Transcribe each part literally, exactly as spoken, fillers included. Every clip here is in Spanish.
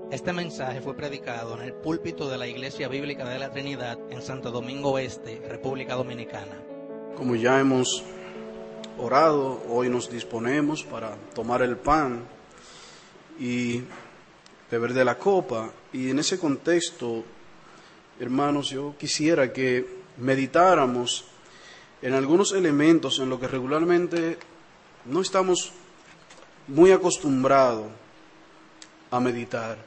Este mensaje fue predicado en el púlpito de la Iglesia Bíblica de la Trinidad en Santo Domingo Este, República Dominicana. Como ya hemos orado, hoy nos disponemos para tomar el pan y beber de la copa. Y en ese contexto, hermanos, yo quisiera que meditáramos en algunos elementos en lo que regularmente no estamos muy acostumbrados a meditar.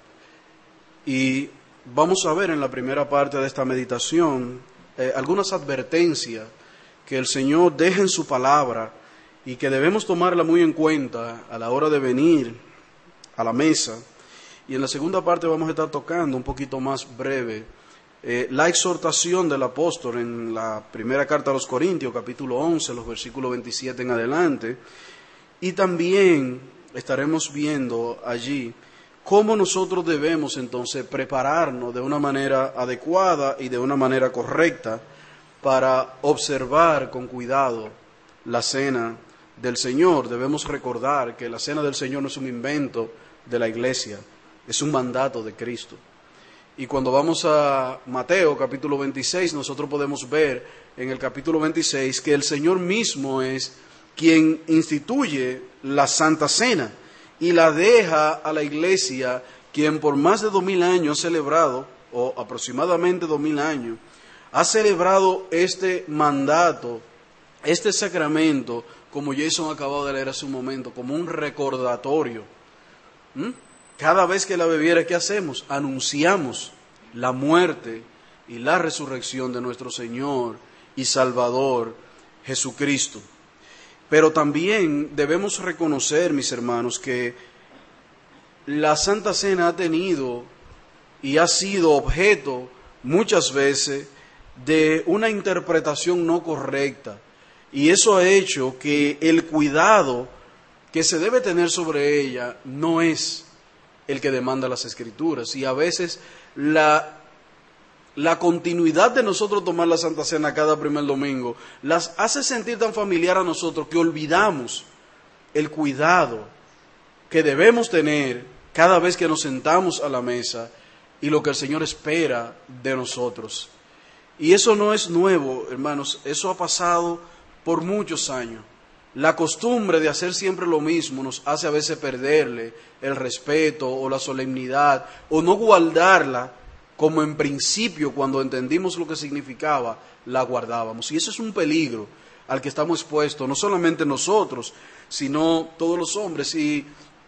Y vamos a ver en la primera parte de esta meditación eh, algunas advertencias que el Señor deja en su palabra y que debemos tomarla muy en cuenta a la hora de venir a la mesa. Y en la segunda parte vamos a estar tocando un poquito más breve eh, la exhortación del apóstol en la primera carta a los Corintios, capítulo once, los versículos veintisiete en adelante. Y también estaremos viendo allí cómo nosotros debemos entonces prepararnos de una manera adecuada y de una manera correcta para observar con cuidado la cena del Señor. Debemos recordar que la cena del Señor no es un invento de la iglesia, es un mandato de Cristo. Y cuando vamos a Mateo capítulo veintiséis, nosotros podemos ver en el capítulo veintiséis que el Señor mismo es quien instituye la Santa Cena y la deja a la iglesia, quien por más de dos mil años ha celebrado, o aproximadamente dos mil años, ha celebrado este mandato, este sacramento, como Jason acabó de leer hace un momento, como un recordatorio. ¿Mm? Cada vez que la bebiera, ¿qué hacemos? Anunciamos la muerte y la resurrección de nuestro Señor y Salvador Jesucristo. Pero también debemos reconocer, mis hermanos, que la Santa Cena ha tenido y ha sido objeto muchas veces de una interpretación no correcta. Y eso ha hecho que el cuidado que se debe tener sobre ella no es el que demanda las Escrituras. Y a veces la La continuidad de nosotros tomar la Santa Cena cada primer domingo las hace sentir tan familiar a nosotros que olvidamos el cuidado que debemos tener cada vez que nos sentamos a la mesa y lo que el Señor espera de nosotros. Y eso no es nuevo, hermanos, eso ha pasado por muchos años. La costumbre de hacer siempre lo mismo nos hace a veces perderle el respeto o la solemnidad o no guardarla como en principio, cuando entendimos lo que significaba, la guardábamos. Y eso es un peligro al que estamos expuestos, no solamente nosotros, sino todos los hombres. Y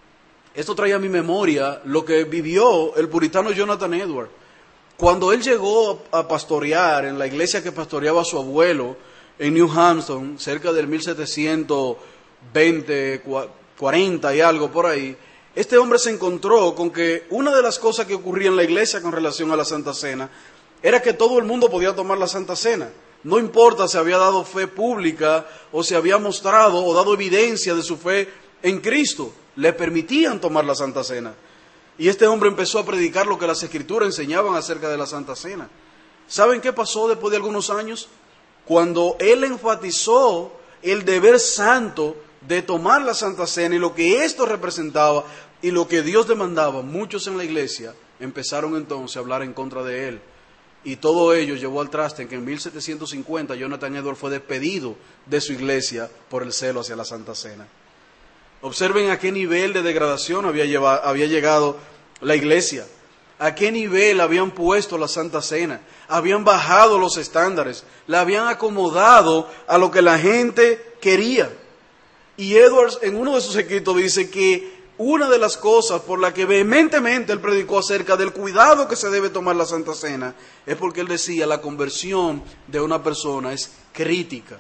esto trae a mi memoria lo que vivió el puritano Jonathan Edwards. Cuando él llegó a pastorear en la iglesia que pastoreaba a su abuelo en New Hampton, cerca del mil setecientos veinte, cuarenta y algo por ahí, este hombre se encontró con que una de las cosas que ocurría en la iglesia con relación a la Santa Cena era que todo el mundo podía tomar la Santa Cena. No importa si había dado fe pública o si había mostrado o dado evidencia de su fe en Cristo, le permitían tomar la Santa Cena. Y este hombre empezó a predicar lo que las Escrituras enseñaban acerca de la Santa Cena. ¿Saben qué pasó después de algunos años? Cuando él enfatizó el deber santo de tomar la Santa Cena y lo que esto representaba y lo que Dios demandaba, muchos en la iglesia empezaron entonces a hablar en contra de él. Y todo ello llevó al traste en que en mil setecientos cincuenta Jonathan Edwards fue despedido de su iglesia por el celo hacia la Santa Cena. Observen a qué nivel de degradación había, llevado, había llegado la iglesia, a qué nivel habían puesto la Santa Cena, habían bajado los estándares, la habían acomodado a lo que la gente quería. Y Edwards en uno de sus escritos dice que una de las cosas por la que vehementemente él predicó acerca del cuidado que se debe tomar la Santa Cena es porque él decía la conversión de una persona es crítica,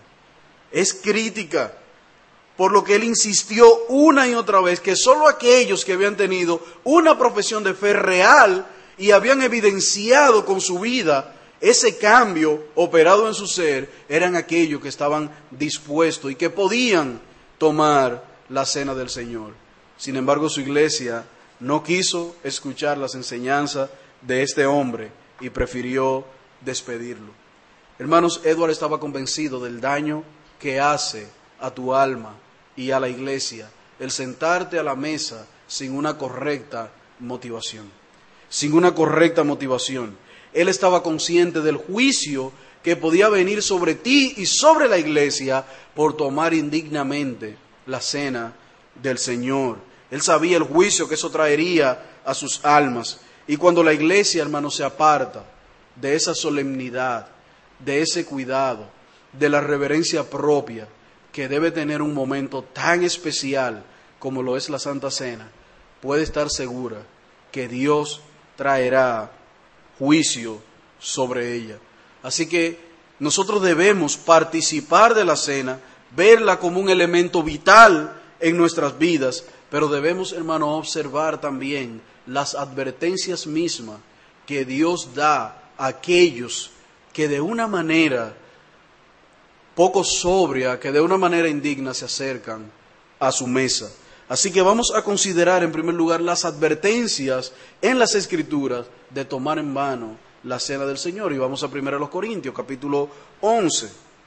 es crítica, por lo que él insistió una y otra vez que solo aquellos que habían tenido una profesión de fe real y habían evidenciado con su vida ese cambio operado en su ser eran aquellos que estaban dispuestos y que podían tomar la cena del Señor. Sin embargo, su iglesia no quiso escuchar las enseñanzas de este hombre y prefirió despedirlo. Hermanos, Edward estaba convencido del daño que hace a tu alma y a la iglesia el sentarte a la mesa sin una correcta motivación. sin una correcta motivación. Él estaba consciente del juicio que podía venir sobre ti y sobre la iglesia por tomar indignamente la cena del Señor. Él sabía el juicio que eso traería a sus almas. Y cuando la iglesia, hermano, se aparta de esa solemnidad, de ese cuidado, de la reverencia propia que debe tener un momento tan especial como lo es la Santa Cena, puede estar segura que Dios traerá juicio sobre ella. Así que nosotros debemos participar de la cena, verla como un elemento vital en nuestras vidas, pero debemos, hermano, observar también las advertencias mismas que Dios da a aquellos que de una manera poco sobria, que de una manera indigna se acercan a su mesa. Así que vamos a considerar en primer lugar las advertencias en las Escrituras de tomar en vano la cena del Señor. Y vamos a primero a los Corintios, capítulo once.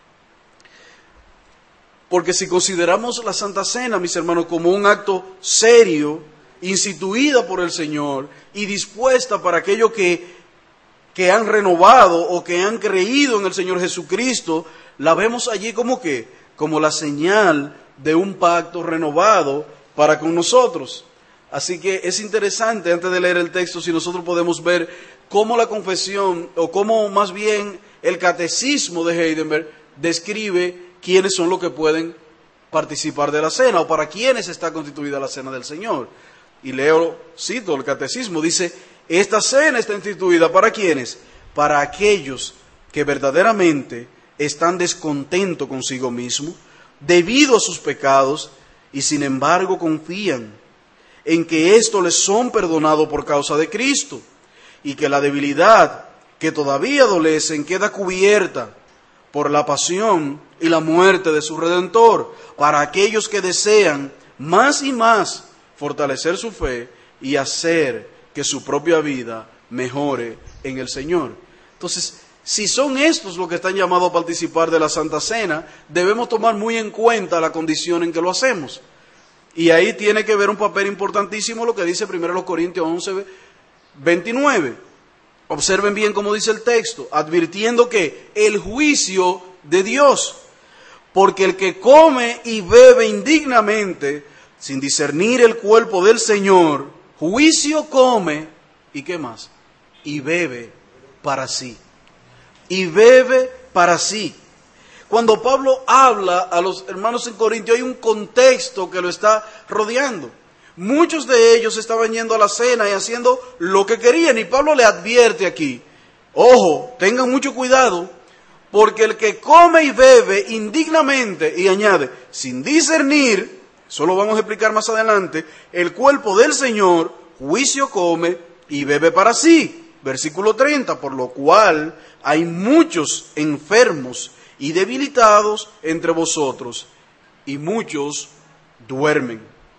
Porque si consideramos la Santa Cena, mis hermanos, como un acto serio, instituida por el Señor y dispuesta para aquellos que, que han renovado o que han creído en el Señor Jesucristo, la vemos allí como que, como la señal de un pacto renovado para con nosotros. Así que es interesante, antes de leer el texto, si nosotros podemos ver cómo la confesión, o cómo más bien el catecismo de Heidelberg describe quiénes son los que pueden participar de la cena, o para quiénes está constituida la cena del Señor. Y leo, cito el catecismo, dice, esta cena está instituida ¿para quiénes? Para aquellos que verdaderamente están descontentos consigo mismos, debido a sus pecados, y sin embargo confían en que esto les son perdonados por causa de Cristo, y que la debilidad que todavía adolecen queda cubierta por la pasión y la muerte de su Redentor, para aquellos que desean más y más fortalecer su fe y hacer que su propia vida mejore en el Señor. Entonces, si son estos los que están llamados a participar de la Santa Cena, debemos tomar muy en cuenta la condición en que lo hacemos. Y ahí tiene que ver un papel importantísimo lo que dice primero Corintios once, veintinueve. Observen bien cómo dice el texto, advirtiendo que el juicio de Dios, porque el que come y bebe indignamente, sin discernir el cuerpo del Señor, juicio come, ¿y qué más? Y bebe para sí. Y bebe para sí. Cuando Pablo habla a los hermanos en Corintio, hay un contexto que lo está rodeando. Muchos de ellos estaban yendo a la cena y haciendo lo que querían. Y Pablo le advierte aquí, ojo, tengan mucho cuidado, porque el que come y bebe indignamente, y añade, sin discernir, eso lo vamos a explicar más adelante, el cuerpo del Señor, juicio come y bebe para sí. Versículo treinta, por lo cual hay muchos enfermos y debilitados entre vosotros, y muchos duermen.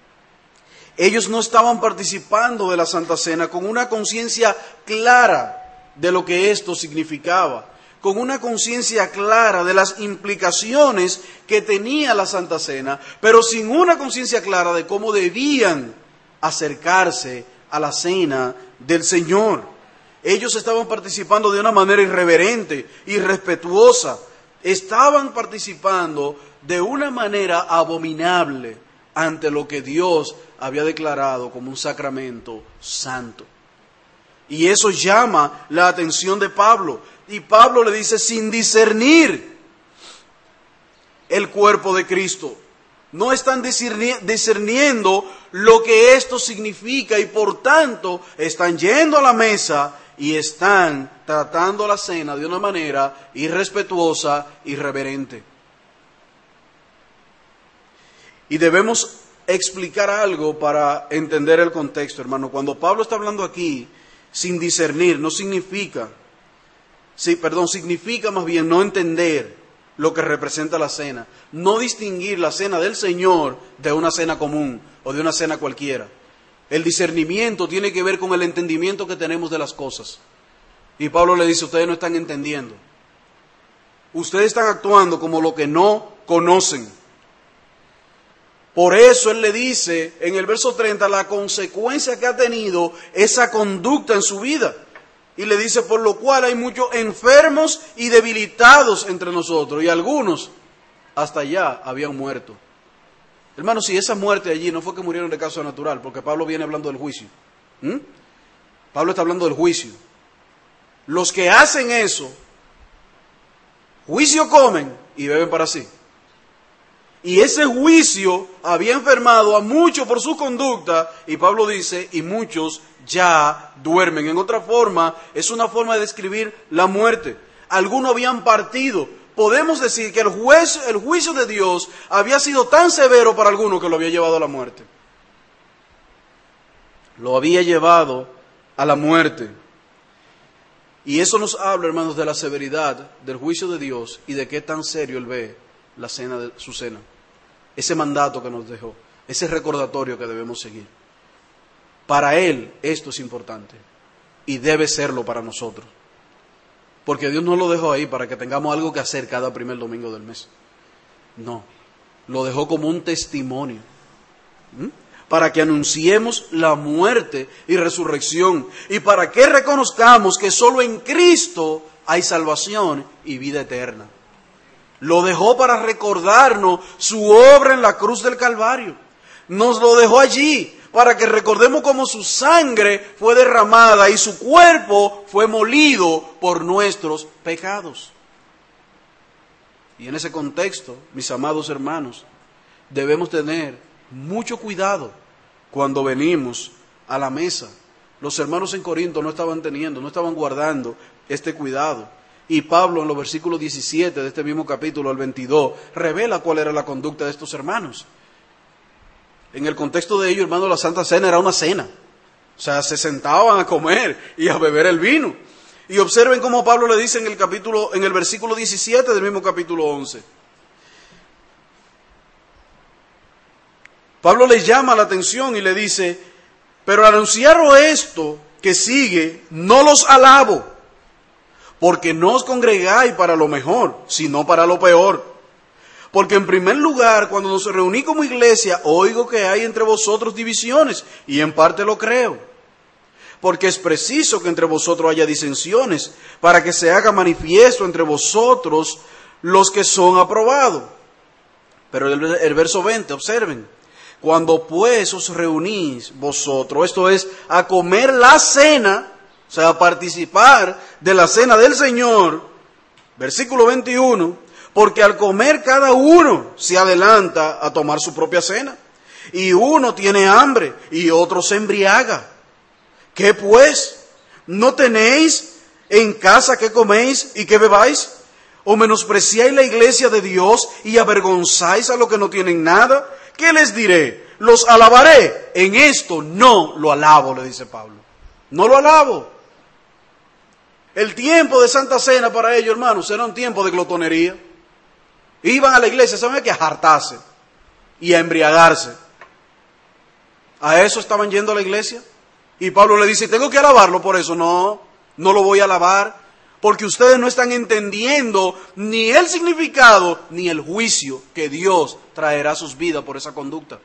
Ellos no estaban participando de la Santa Cena con una conciencia clara de lo que esto significaba, con una conciencia clara de las implicaciones que tenía la Santa Cena, pero sin una conciencia clara de cómo debían acercarse a la cena del Señor. Ellos estaban participando de una manera irreverente, irrespetuosa. Estaban participando de una manera abominable ante lo que Dios había declarado como un sacramento santo. Y eso llama la atención de Pablo. Y Pablo le dice, sin discernir el cuerpo de Cristo. No están discerniendo lo que esto significa y por tanto están yendo a la mesa y están tratando la cena de una manera irrespetuosa, irreverente. Y debemos explicar algo para entender el contexto, hermano. Cuando Pablo está hablando aquí, sin discernir, no significa, sí, perdón, significa más bien no entender lo que representa la cena, no distinguir la cena del Señor de una cena común o de una cena cualquiera. El discernimiento tiene que ver con el entendimiento que tenemos de las cosas. Y Pablo le dice, ustedes no están entendiendo. Ustedes están actuando como lo que no conocen. Por eso él le dice en el verso treinta la consecuencia que ha tenido esa conducta en su vida. Y le dice, por lo cual hay muchos enfermos y debilitados entre nosotros, y algunos hasta ya habían muerto. Hermanos, si esa muerte allí no fue que murieron de causa natural, porque Pablo viene hablando del juicio. ¿Mm? Pablo está hablando del juicio. Los que hacen eso, juicio comen y beben para sí. Y ese juicio había enfermado a muchos por su conducta, y Pablo dice, y muchos ya duermen. En otra forma, es una forma de describir la muerte. Algunos habían partido. Podemos decir que el, juez, el juicio de Dios había sido tan severo para algunos que lo había llevado a la muerte. Lo había llevado a la muerte. Y eso nos habla, hermanos, de la severidad del juicio de Dios y de qué tan serio Él ve la cena de, su cena. Ese mandato que nos dejó, ese recordatorio que debemos seguir. Para Él esto es importante y debe serlo para nosotros. Porque Dios no lo dejó ahí para que tengamos algo que hacer cada primer domingo del mes. No, lo dejó como un testimonio. ¿Mm? Para que anunciemos la muerte y resurrección. Y para que reconozcamos que solo en Cristo hay salvación y vida eterna. Lo dejó para recordarnos su obra en la cruz del Calvario. Nos lo dejó allí para que recordemos cómo su sangre fue derramada y su cuerpo fue molido por nuestros pecados. Y en ese contexto, mis amados hermanos, debemos tener mucho cuidado cuando venimos a la mesa. Los hermanos en Corinto no estaban teniendo, no estaban guardando este cuidado. Y Pablo en los versículos diecisiete de este mismo capítulo al veintidós revela cuál era la conducta de estos hermanos. En el contexto de ellos, hermanos, la Santa Cena era una cena. O sea, se sentaban a comer y a beber el vino. Y observen cómo Pablo le dice en el capítulo, en el versículo diecisiete del mismo capítulo once. Pablo les llama la atención y le dice, pero al anunciaros esto que sigue, no los alabo, porque no os congregáis para lo mejor, sino para lo peor. Porque en primer lugar, cuando nos reuní como iglesia, oigo que hay entre vosotros divisiones, y en parte lo creo. Porque es preciso que entre vosotros haya disensiones, para que se haga manifiesto entre vosotros los que son aprobados. Pero el, el verso veinte, observen. Cuando pues os reunís vosotros, esto es, a comer la cena, o sea, a participar de la cena del Señor, versículo veintiuno, porque al comer cada uno se adelanta a tomar su propia cena, y uno tiene hambre y otro se embriaga. ¿Qué pues? ¿No tenéis en casa que coméis y que bebáis? ¿O menospreciáis la iglesia de Dios y avergonzáis a los que no tienen nada? ¿Qué les diré? ¿Los alabaré? En esto no lo alabo, le dice Pablo. No lo alabo. El tiempo de Santa Cena para ellos, hermanos, era un tiempo de glotonería. Iban a la iglesia, ¿saben qué? A hartarse y a embriagarse. ¿A eso estaban yendo a la iglesia? Y Pablo le dice, ¿tengo que alabarlo por eso? No, no lo voy a alabar, porque ustedes no están entendiendo ni el significado ni el juicio que Dios traerá a sus vidas por esa conducta.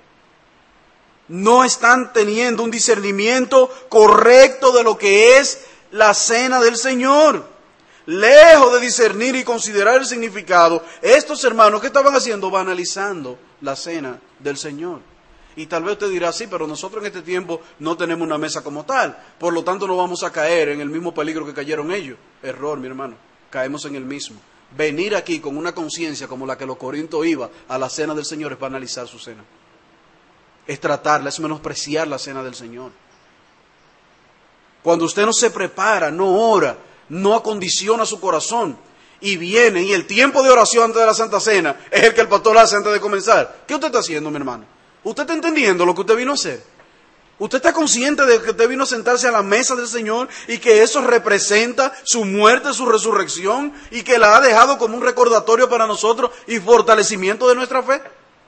No están teniendo un discernimiento correcto de lo que es la cena del Señor. Lejos de discernir y considerar el significado, estos hermanos, ¿qué estaban haciendo? Banalizando la cena del Señor. Y tal vez usted dirá, sí, pero nosotros en este tiempo no tenemos una mesa como tal, por lo tanto no vamos a caer en el mismo peligro que cayeron ellos. Error, mi hermano, caemos en el mismo. Venir aquí con una conciencia como la que los corintios iba a la cena del Señor es banalizar su cena. Es tratarla, es menospreciar la cena del Señor. Cuando usted no se prepara, no ora, no acondiciona su corazón y viene, y el tiempo de oración antes de la Santa Cena es el que el pastor hace antes de comenzar. ¿Qué usted está haciendo, mi hermano? ¿Usted está entendiendo lo que usted vino a hacer? ¿Usted está consciente de que usted vino a sentarse a la mesa del Señor y que eso representa su muerte, su resurrección, y que la ha dejado como un recordatorio para nosotros y fortalecimiento de nuestra fe?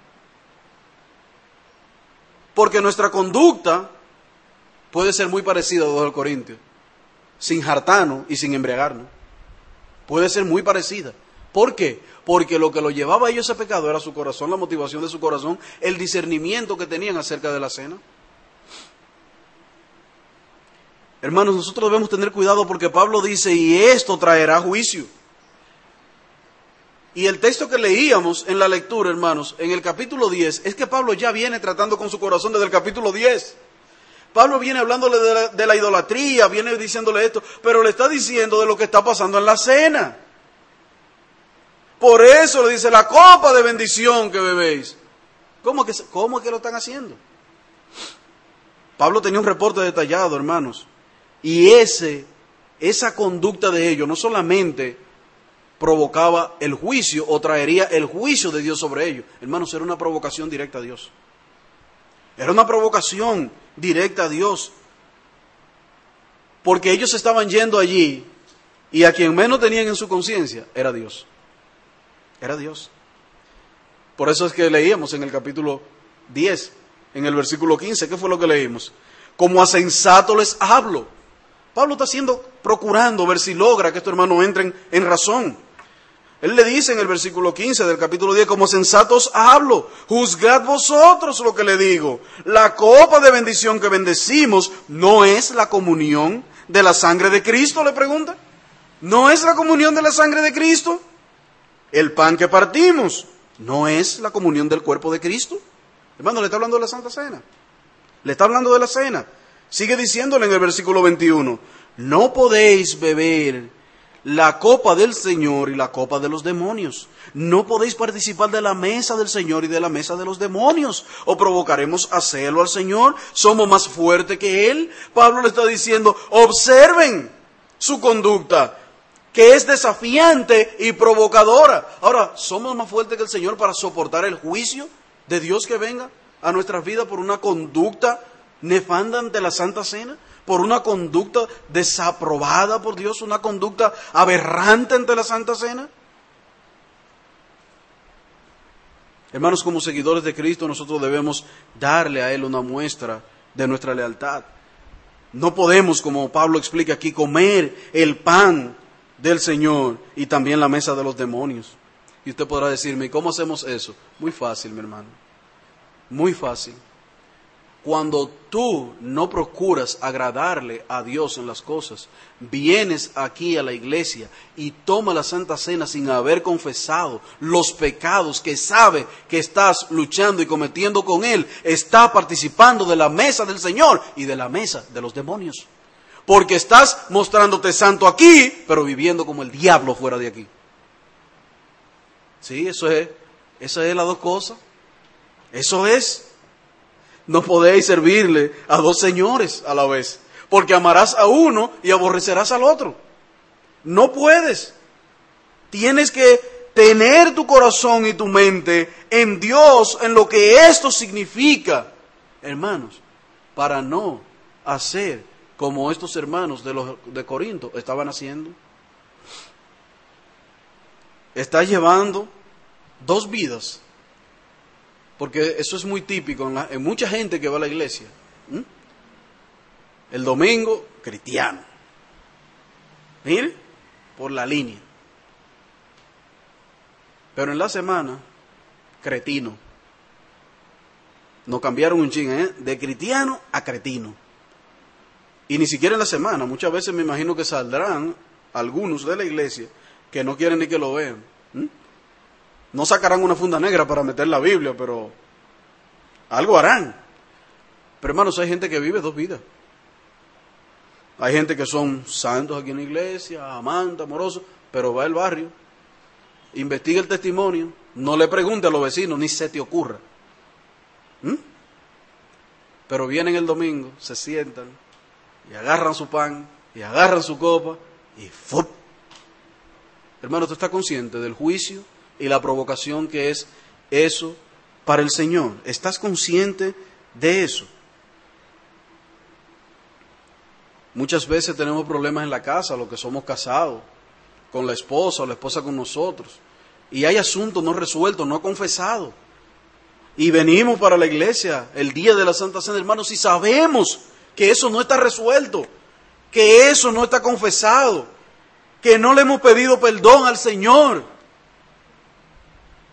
Porque nuestra conducta puede ser muy parecida a los de Corintios, sin jartarnos y sin embriagarnos. Puede ser muy parecida, ¿Por qué? Porque lo que lo llevaba a ellos a ese pecado era su corazón, la motivación de su corazón, el discernimiento que tenían acerca de la cena. Hermanos, nosotros debemos tener cuidado porque Pablo dice, y esto traerá juicio. Y el texto que leíamos en la lectura, hermanos, en el capítulo diez, es que Pablo ya viene tratando con su corazón desde el capítulo diez. Pablo viene hablándole de la, de la idolatría, viene diciéndole esto, pero le está diciendo de lo que está pasando en la cena. Por eso le dice, la copa de bendición que bebéis. ¿Cómo que, cómo es que lo están haciendo? Pablo tenía un reporte detallado, hermanos. Y ese, esa conducta de ellos no solamente provocaba el juicio o traería el juicio de Dios sobre ellos. Hermanos, era una provocación directa a Dios. Era una provocación directa a Dios. Porque ellos estaban yendo allí y a quien menos tenían en su conciencia era Dios. Era Dios. Por eso es que leíamos en el capítulo diez, en el versículo quince, ¿qué fue lo que leímos? Como a sensato les hablo. Pablo está haciendo, procurando ver si logra que estos hermanos entren en razón. Él le dice en el versículo quince del capítulo diez, como sensatos hablo, juzgad vosotros lo que le digo. La copa de bendición que bendecimos no es la comunión de la sangre de Cristo, le pregunta. ¿No es la comunión de la sangre de Cristo? El pan que partimos no es la comunión del cuerpo de Cristo. Hermano, le está hablando de la Santa Cena. Le está hablando de la cena. Sigue diciéndole en el versículo veintiuno, no podéis beber la copa del Señor y la copa de los demonios. No podéis participar de la mesa del Señor y de la mesa de los demonios. O provocaremos a celo al Señor. Somos más fuertes que Él. Pablo le está diciendo, observen su conducta, que es desafiante y provocadora. Ahora, ¿somos más fuertes que el Señor para soportar el juicio de Dios que venga a nuestras vidas por una conducta nefanda ante la Santa Cena? Por una conducta desaprobada por Dios, una conducta aberrante ante la Santa Cena. Hermanos, como seguidores de Cristo, nosotros debemos darle a Él una muestra de nuestra lealtad. No podemos, como Pablo explica aquí, comer el pan del Señor y también la mesa de los demonios. Y usted podrá decirme, ¿cómo hacemos eso? Muy fácil, mi hermano. Muy fácil. Cuando tú no procuras agradarle a Dios en las cosas, vienes aquí a la iglesia y toma la Santa Cena sin haber confesado los pecados que sabe que estás luchando y cometiendo con Él, está participando de la mesa del Señor y de la mesa de los demonios. Porque estás mostrándote santo aquí, pero viviendo como el diablo fuera de aquí. Sí, eso es, esas es las dos cosas. Eso es. No podéis servirle a dos señores a la vez, porque amarás a uno y aborrecerás al otro. No puedes. Tienes que tener tu corazón y tu mente en Dios, en lo que esto significa, hermanos, para no hacer como estos hermanos de los de Corinto estaban haciendo. Estás llevando dos vidas. Porque eso es muy típico en, la, en mucha gente que va a la iglesia. ¿Mm? El domingo, cristiano. Mire, por la línea. Pero en la semana, cretino. Nos cambiaron un ching, ¿eh? De cristiano a cretino. Y ni siquiera en la semana. Muchas veces me imagino que saldrán algunos de la iglesia que no quieren ni que lo vean. ¿Mm? No sacarán una funda negra para meter la Biblia, pero algo harán. Pero hermanos, hay gente que vive dos vidas. Hay gente que son santos aquí en la iglesia, amantes, amorosos, pero va al barrio, investiga el testimonio, no le pregunte a los vecinos, ni se te ocurra. ¿Mm? Pero vienen el domingo, se sientan, y agarran su pan, y agarran su copa, y ¡fup! Hermano, ¿tú estás consciente del juicio y la provocación que es eso para el Señor? ¿Estás consciente de eso? Muchas veces tenemos problemas en la casa, los que somos casados, con la esposa o la esposa con nosotros, y hay asuntos no resueltos, no confesados, y venimos para la iglesia el día de la Santa Cena, hermanos, y sabemos que eso no está resuelto, que eso no está confesado, que no le hemos pedido perdón al Señor.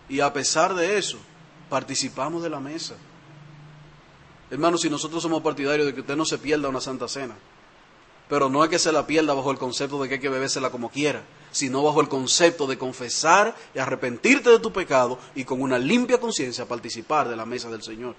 y a pesar de eso, participamos de la mesa. Hermanos, si nosotros somos partidarios de que usted no se pierda una Santa Cena, pero no es que se la pierda bajo el concepto de que hay que bebérsela como quiera, sino bajo el concepto de confesar y arrepentirte de tu pecado y con una limpia conciencia participar de la mesa del Señor.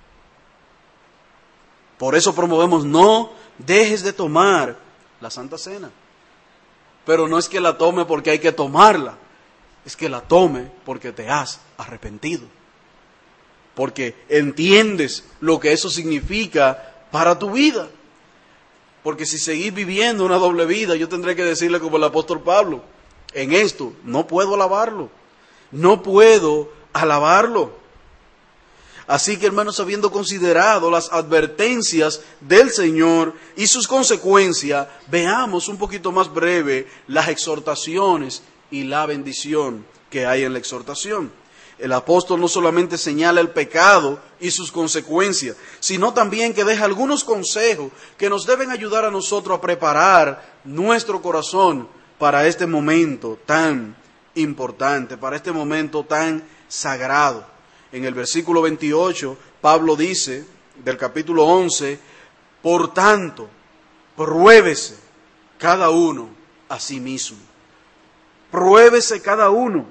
Por eso promovemos, no dejes de tomar la Santa Cena. Pero no es que la tome porque hay que tomarla, es que la tome porque te has arrepentido. Porque entiendes lo que eso significa para tu vida. Porque si seguís viviendo una doble vida, yo tendré que decirle como el apóstol Pablo, en esto no puedo alabarlo, no puedo alabarlo. Así que, hermanos, habiendo considerado las advertencias del Señor y sus consecuencias, veamos un poquito más breve las exhortaciones y la bendición que hay en la exhortación. El apóstol no solamente señala el pecado y sus consecuencias, sino también que deja algunos consejos que nos deben ayudar a nosotros a preparar nuestro corazón para este momento tan importante, para este momento tan sagrado. En el versículo veintiocho, Pablo dice, del capítulo once, por tanto, pruébese cada uno a sí mismo. Pruébese cada uno.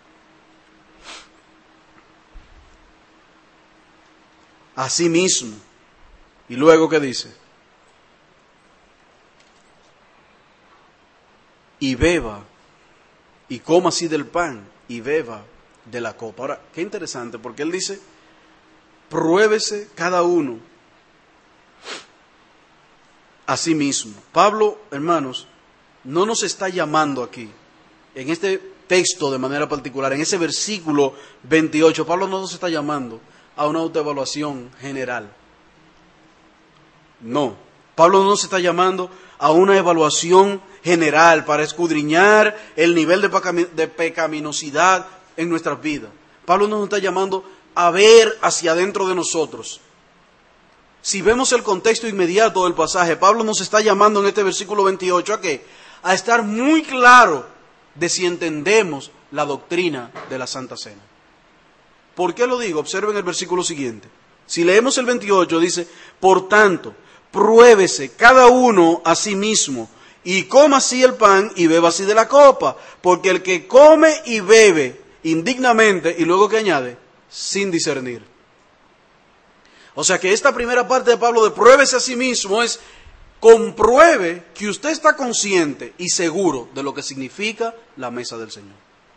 A sí mismo. Y luego, ¿qué dice? Y beba, y coma así del pan, y beba de la copa. Ahora, qué interesante, porque él dice, pruébese cada uno a sí mismo. Pablo, hermanos, no nos está llamando aquí, en este texto de manera particular, en ese versículo veintiocho, Pablo no nos está llamando a una autoevaluación general. No, Pablo no nos está llamando a una evaluación general para escudriñar el nivel de, pecam- de pecaminosidad en nuestras vidas. Pablo nos está llamando a ver hacia adentro de nosotros. Si vemos el contexto inmediato del pasaje, Pablo nos está llamando en este versículo veintiocho a qué? A estar muy claro de si entendemos la doctrina de la Santa Cena. ¿Por qué lo digo? Observen el versículo siguiente. Si leemos el veintiocho, dice, por tanto, pruébese cada uno a sí mismo, y coma así el pan y beba así de la copa, porque el que come y bebe indignamente, y luego que añade, sin discernir. O sea que esta primera parte de Pablo de pruébese a sí mismo es compruebe que usted está consciente y seguro de lo que significa la mesa del Señor.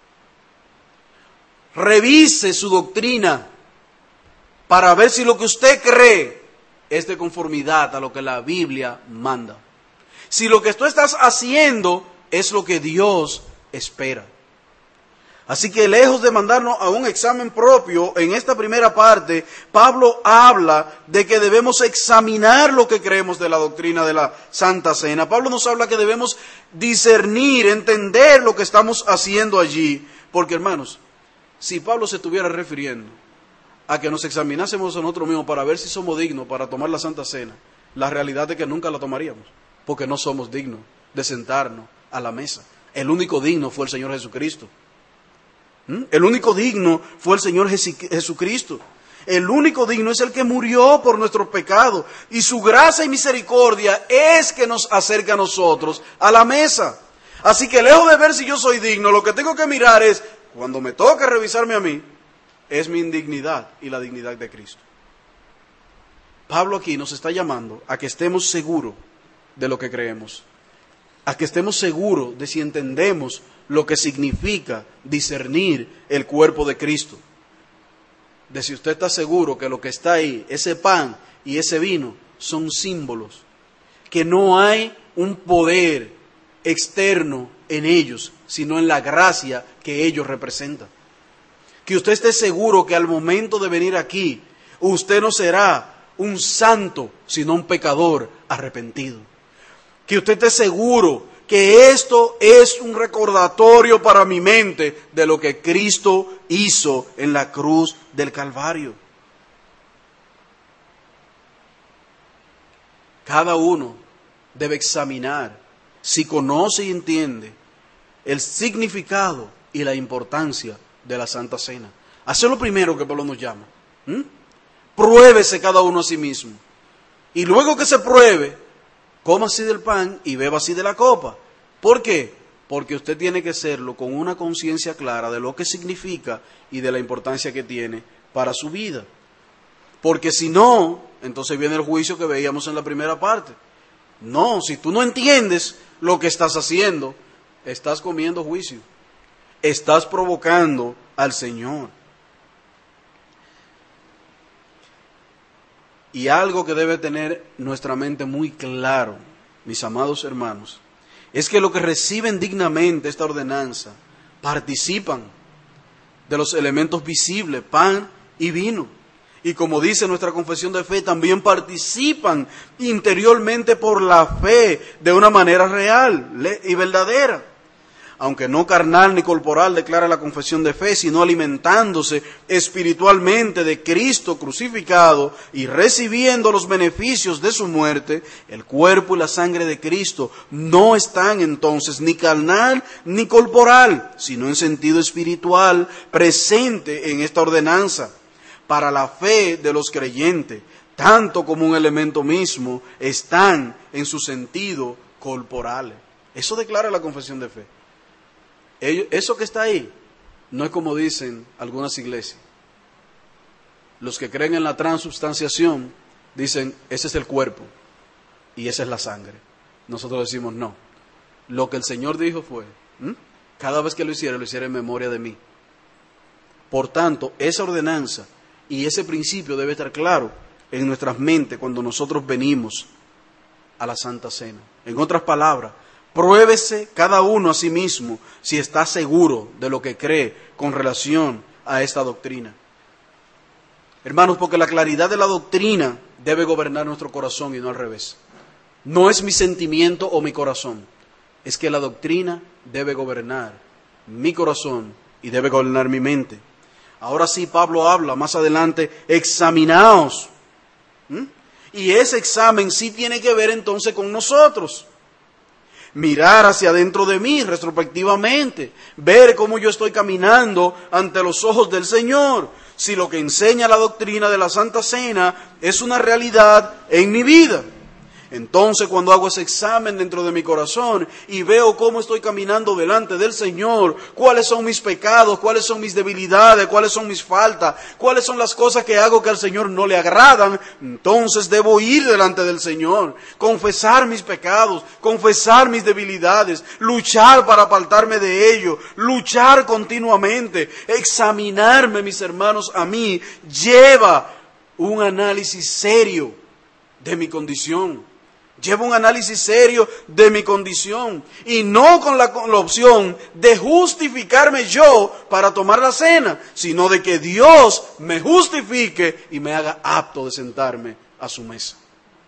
Revise su doctrina para ver si lo que usted cree es de conformidad a lo que la Biblia manda. Si lo que tú estás haciendo es lo que Dios espera. Así que lejos de mandarnos a un examen propio, en esta primera parte, Pablo habla de que debemos examinar lo que creemos de la doctrina de la Santa Cena. Pablo nos habla que debemos discernir, entender lo que estamos haciendo allí. Porque, hermanos, si Pablo se estuviera refiriendo a que nos examinásemos a nosotros mismos para ver si somos dignos para tomar la Santa Cena, la realidad es que nunca la tomaríamos, porque no somos dignos de sentarnos a la mesa. El único digno fue el Señor Jesucristo. ¿Mm? El único digno fue el Señor Jesucristo. El único digno es el que murió por nuestros pecados. Y su gracia y misericordia es que nos acerca a nosotros a la mesa. Así que lejos de ver si yo soy digno, lo que tengo que mirar es, cuando me toque revisarme a mí, es mi indignidad y la dignidad de Cristo. Pablo aquí nos está llamando a que estemos seguros de lo que creemos. A que estemos seguros de si entendemos lo que significa discernir el cuerpo de Cristo. De si usted está seguro que lo que está ahí, ese pan y ese vino, son símbolos. Que no hay un poder externo en ellos, sino en la gracia que ellos representan. Que usted esté seguro que al momento de venir aquí, usted no será un santo, sino un pecador arrepentido. Que usted esté seguro que esto es un recordatorio para mi mente de lo que Cristo hizo en la cruz del Calvario. Cada uno debe examinar si conoce y entiende el significado y la importancia de la Santa Cena. Hace lo primero que Pablo nos llama. ¿Mm? Pruébese cada uno a sí mismo. Y luego que se pruebe, coma así del pan y beba así de la copa. ¿Por qué? Porque usted tiene que hacerlo con una conciencia clara de lo que significa y de la importancia que tiene para su vida. Porque si no, entonces viene el juicio que veíamos en la primera parte. No, si tú no entiendes lo que estás haciendo, estás comiendo juicio. Estás provocando al Señor. Y algo que debe tener nuestra mente muy claro, mis amados hermanos, es que los que reciben dignamente esta ordenanza participan de los elementos visibles, pan y vino. Y como dice nuestra confesión de fe, también participan interiormente por la fe de una manera real y verdadera. Aunque no carnal ni corporal, declara la confesión de fe, sino alimentándose espiritualmente de Cristo crucificado y recibiendo los beneficios de su muerte, el cuerpo y la sangre de Cristo no están entonces ni carnal ni corporal, sino en sentido espiritual, presente en esta ordenanza. Para la fe de los creyentes, tanto como un elemento mismo, están en su sentido corporal. Eso declara la confesión de fe. Eso que está ahí no es como dicen algunas iglesias. Los que creen en la transubstanciación dicen, ese es el cuerpo y esa es la sangre. Nosotros decimos no. Lo que el Señor dijo fue, ¿hmm? cada vez que lo hiciera, lo hiciera en memoria de mí. Por tanto, esa ordenanza y ese principio debe estar claro en nuestras mentes cuando nosotros venimos a la Santa Cena. En otras palabras, pruébese cada uno a sí mismo si está seguro de lo que cree con relación a esta doctrina. Hermanos, porque la claridad de la doctrina debe gobernar nuestro corazón y no al revés. No es mi sentimiento o mi corazón, es que la doctrina debe gobernar mi corazón y debe gobernar mi mente. Ahora sí, Pablo habla más adelante, examinaos. ¿Mm? Y ese examen sí tiene que ver entonces con nosotros. Mirar hacia adentro de mí, retrospectivamente, ver cómo yo estoy caminando ante los ojos del Señor. Si lo que enseña la doctrina de la Santa Cena es una realidad en mi vida. Entonces, cuando hago ese examen dentro de mi corazón y veo cómo estoy caminando delante del Señor, cuáles son mis pecados, cuáles son mis debilidades, cuáles son mis faltas, cuáles son las cosas que hago que al Señor no le agradan, entonces debo ir delante del Señor, confesar mis pecados, confesar mis debilidades, luchar para apartarme de ello, luchar continuamente, examinarme, mis hermanos, a mí lleva un análisis serio de mi condición. Llevo un análisis serio de mi condición y no con la, con la opción de justificarme yo para tomar la cena, sino de que Dios me justifique y me haga apto de sentarme a su mesa.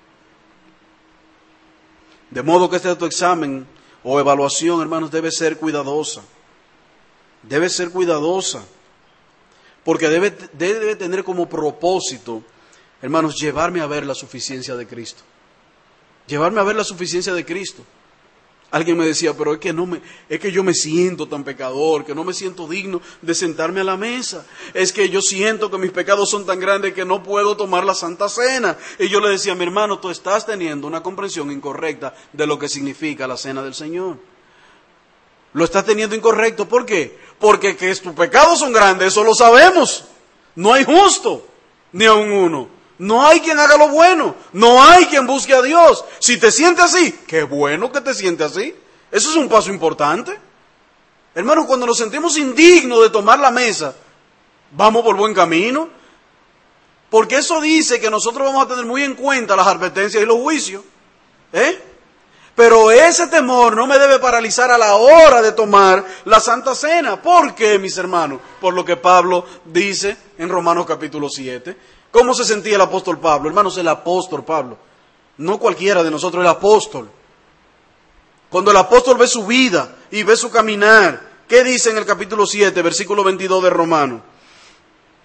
De modo que este autoexamen o evaluación, hermanos, debe ser cuidadosa. Debe ser cuidadosa porque debe, debe tener como propósito, hermanos, llevarme a ver la suficiencia de Cristo. Llevarme a ver la suficiencia de Cristo. Alguien me decía, pero es que, no me, es que yo me siento tan pecador, que no me siento digno de sentarme a la mesa. Es que yo siento que mis pecados son tan grandes que no puedo tomar la Santa Cena. Y yo le decía, mi hermano, tú estás teniendo una comprensión incorrecta de lo que significa la Cena del Señor. Lo estás teniendo incorrecto. ¿Por qué? Porque que tus pecados son grandes, eso lo sabemos. No hay justo, ni aun uno. No hay quien haga lo bueno, no hay quien busque a Dios. Si te sientes así, qué bueno que te sientes así. Eso es un paso importante. Hermanos, cuando nos sentimos indignos de tomar la mesa, vamos por buen camino. Porque eso dice que nosotros vamos a tener muy en cuenta las advertencias y los juicios. ¿Eh? Pero ese temor no me debe paralizar a la hora de tomar la Santa Cena. ¿Por qué, mis hermanos? Por lo que Pablo dice en Romanos capítulo siete. ¿Cómo se sentía el apóstol Pablo? Hermanos, el apóstol Pablo. No cualquiera de nosotros, el apóstol. Cuando el apóstol ve su vida y ve su caminar, ¿qué dice en el capítulo siete, versículo veintidós de Romanos?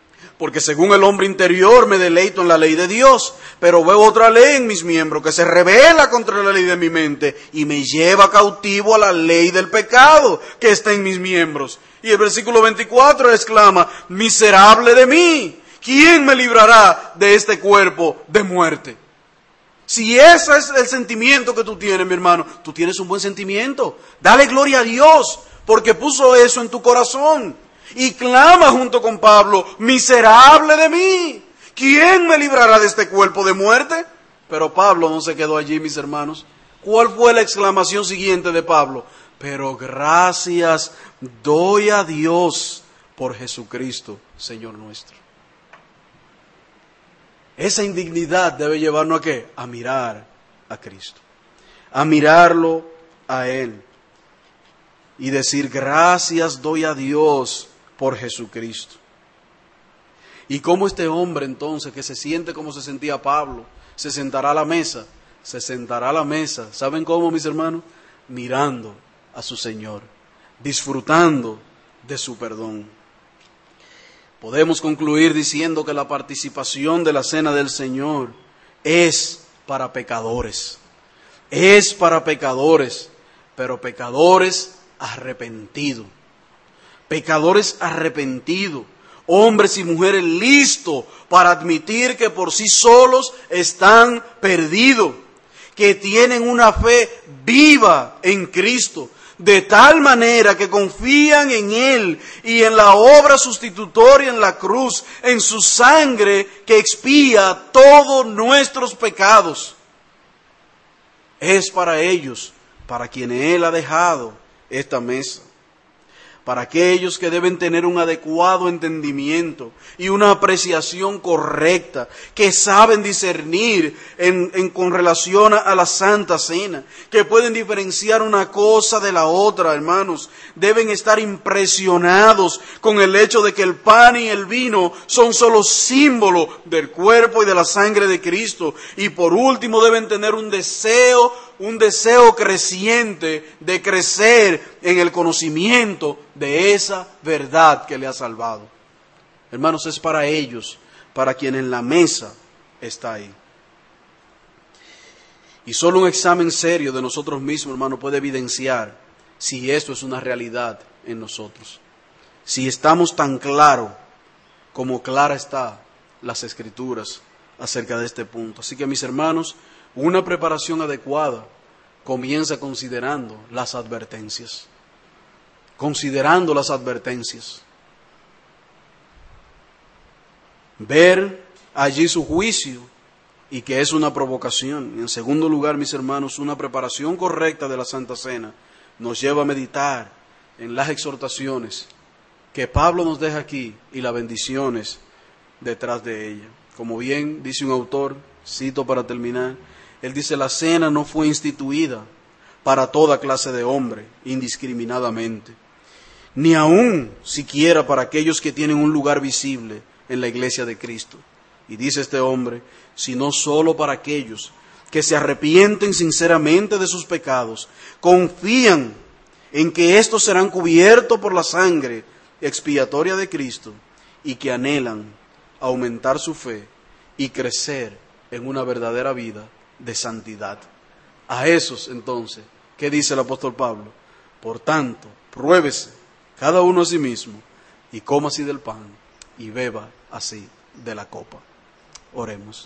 Porque según el hombre interior me deleito en la ley de Dios, pero veo otra ley en mis miembros que se rebela contra la ley de mi mente y me lleva cautivo a la ley del pecado que está en mis miembros. Y el versículo veinticuatro exclama, miserable de mí, ¿quién me librará de este cuerpo de muerte? Si ese es el sentimiento que tú tienes, mi hermano, tú tienes un buen sentimiento. Dale gloria a Dios, porque puso eso en tu corazón. Y clama junto con Pablo, miserable de mí, ¿quién me librará de este cuerpo de muerte? Pero Pablo no se quedó allí, mis hermanos. ¿Cuál fue la exclamación siguiente de Pablo? Pero gracias doy a Dios por Jesucristo, Señor nuestro. Esa indignidad debe llevarnos ¿a qué? A mirar a Cristo, a mirarlo a Él y decir gracias doy a Dios por Jesucristo. Y cómo este hombre entonces, que se siente como se sentía Pablo, se sentará a la mesa, se sentará a la mesa, ¿saben cómo, mis hermanos? Mirando a su Señor, disfrutando de su perdón. Podemos concluir diciendo que la participación de la cena del Señor es para pecadores, es para pecadores, pero pecadores arrepentidos. Pecadores arrepentidos, hombres y mujeres listos para admitir que por sí solos están perdidos, que tienen una fe viva en Cristo, de tal manera que confían en Él y en la obra sustitutoria en la cruz, en su sangre que expía todos nuestros pecados. Es para ellos, para quienes Él ha dejado esta mesa. Para aquellos que deben tener un adecuado entendimiento y una apreciación correcta, que saben discernir en, en, con relación a la Santa Cena, que pueden diferenciar una cosa de la otra, hermanos, deben estar impresionados con el hecho de que el pan y el vino son solo símbolos del cuerpo y de la sangre de Cristo. Y por último deben tener un deseo un deseo creciente de crecer en el conocimiento de esa verdad que le ha salvado. Hermanos, es para ellos, para quienes la mesa está ahí. Y solo un examen serio de nosotros mismos, hermano, puede evidenciar si esto es una realidad en nosotros. Si estamos tan claros como clara está las Escrituras acerca de este punto. Así que, mis hermanos, una preparación adecuada comienza considerando las advertencias. Considerando las advertencias. Ver allí su juicio y que es una provocación. En segundo lugar, mis hermanos, una preparación correcta de la Santa Cena nos lleva a meditar en las exhortaciones que Pablo nos deja aquí y las bendiciones detrás de ella. Como bien dice un autor, cito para terminar, él dice, la cena no fue instituida para toda clase de hombre, indiscriminadamente, ni aun siquiera para aquellos que tienen un lugar visible en la iglesia de Cristo. Y dice este hombre, sino solo para aquellos que se arrepienten sinceramente de sus pecados, confían en que estos serán cubiertos por la sangre expiatoria de Cristo y que anhelan aumentar su fe y crecer en una verdadera vida de santidad. A esos, entonces, ¿qué dice el apóstol Pablo? Por tanto, pruébese cada uno a sí mismo y coma así del pan y beba así de la copa. Oremos.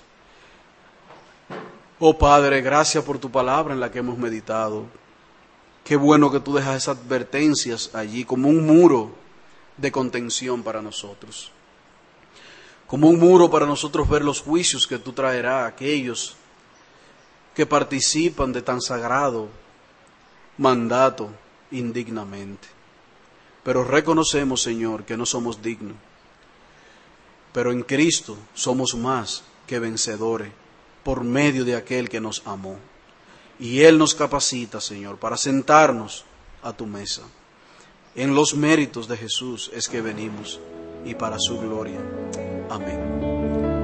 Oh Padre, gracias por tu palabra en la que hemos meditado. Qué bueno que tú dejas esas advertencias allí como un muro de contención para nosotros. Como un muro para nosotros ver los juicios que tú traerás a aquellos que participan de tan sagrado mandato indignamente. Pero reconocemos, Señor, que no somos dignos. Pero en Cristo somos más que vencedores por medio de aquel que nos amó. Y Él nos capacita, Señor, para sentarnos a tu mesa. En los méritos de Jesús es que venimos y para su gloria. Amén.